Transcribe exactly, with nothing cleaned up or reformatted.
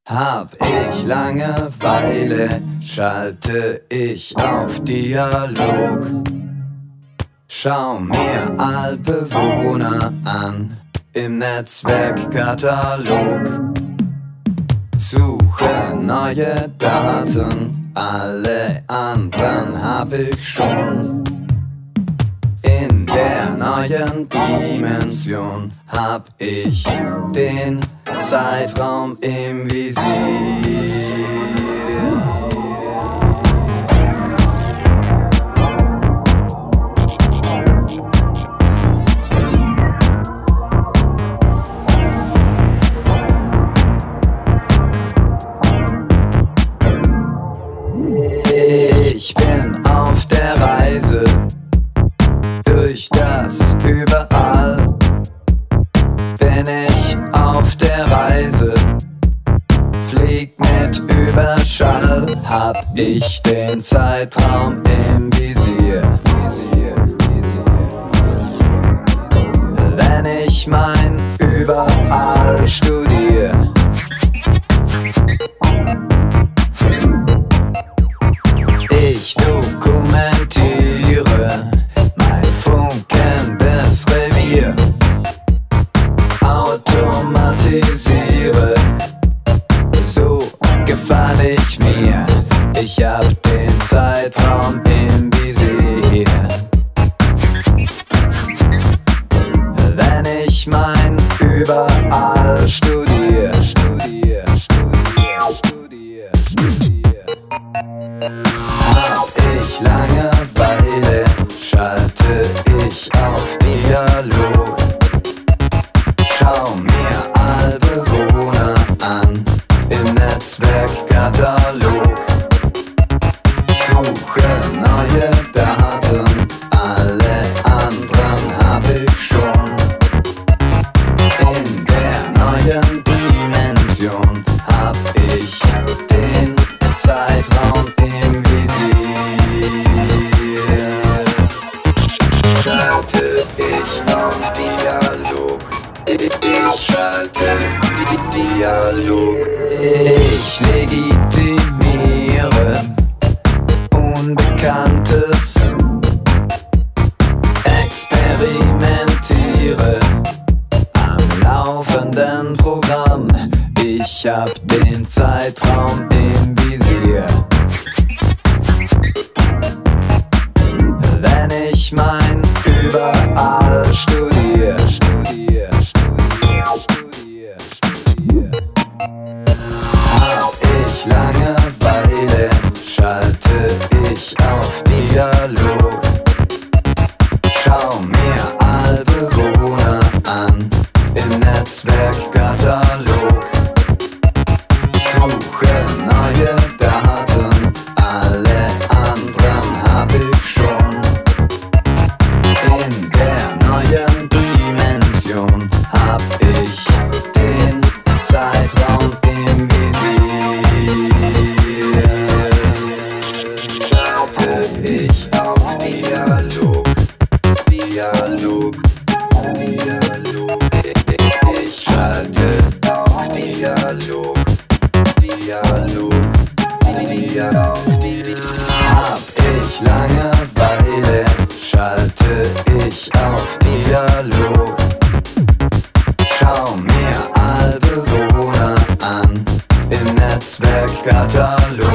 Hab ich Langeweile, schalte ich auf Dialog. Schau mir Altbewohner an im Netzwerkkatalog. Suche neue Daten, alle anderen hab ich schon. In der neuen Dimension hab ich den Zeitraum im Visier. Ich bin auf der Reise durch das Überall. Bin ich auf der Reise, flieg mit Überschall. Hab ich den Zeitraum im Visier. Wenn ich mein Überall studiere. Ich dokumentiere mein Funken bis Revier. Automatisiere, so gefall ich mir. Ich hab den Zeitraum im Visier. Wenn ich mein Überall studiere, studiere, studiere, studiere, studiere. Hab ich Langeweile, schalte ich auf Dialog. Schau mir Altbewohner an im Netzwerkkatalog. Suche neue Daten, alle anderen hab ich schon. In der neuen Dimension hab ich den Zeitraum im Visier. Schalte ich auf Dialog. Ich schalte die Dialog. Ich legitimiere Unbekanntes, experimentiere am laufenden Programm. Ich hab den Zeitraum im Visier. Wenn ich mein Überall studiere, studiere, studiere, studiere, studiere. Hab ich Langeweile, schalte ich auf Dialog. Schau mir Altbewohner an im Netzwerkkatalog. Suche neue Daten, alle anderen hab ich schon. In der neuen Dimension hab ich den Zeitraum im Visier. Schalte ich auf Dialog, Dialog, Dialog. Ich schalte auf Dialog, Dialog, Dialog. Hab ich Langeweile, schalte ich auf Dialog. Schau mir Altbewohner an im Netzwerkkatalog.